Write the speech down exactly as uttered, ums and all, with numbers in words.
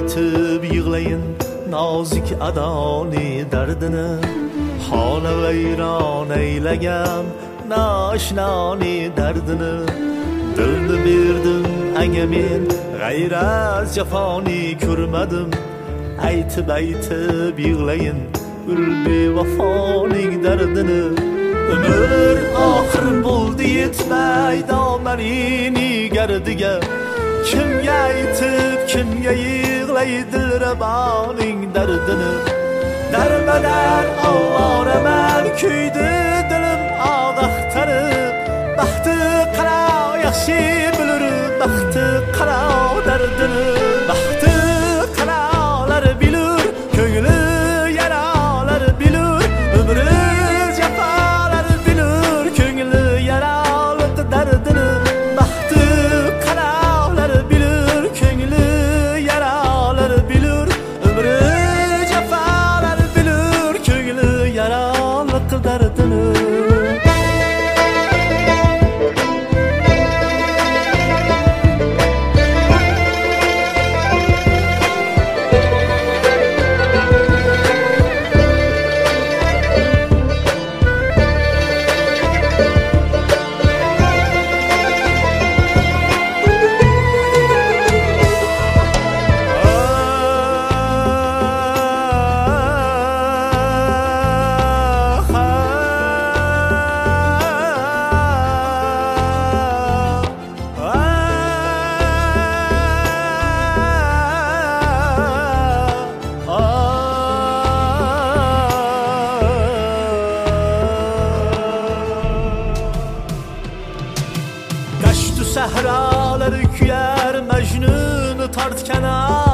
aytib yig'layin nozik adoni dardini, xona vayron aylagan nooshnoni dardini. Dilni berdim anga men g'ayrat jafoni ko'rmadim, aytib aytib yig'layin ul bevafoning dardini. Ömür oxir bo'ldi yetmay domlarini gardiga, kimga aytib kimga yig'laydi dilraboning dardini. Darmadar ovoraman kuydi dilim og'aqtarib, baxti qara yaxshi bilur baxti qara dardini. Baxti qaralar bilur ko'ngli yaralar bilur, umri jafolar bilur ko'ngli yaraliq dardini. Baxti qaralar bilur ko'ngli yaralar bilur, umri jafolar bilur ko'ngli yaraliq dardini. Sahralar kuyar Majnun tortkan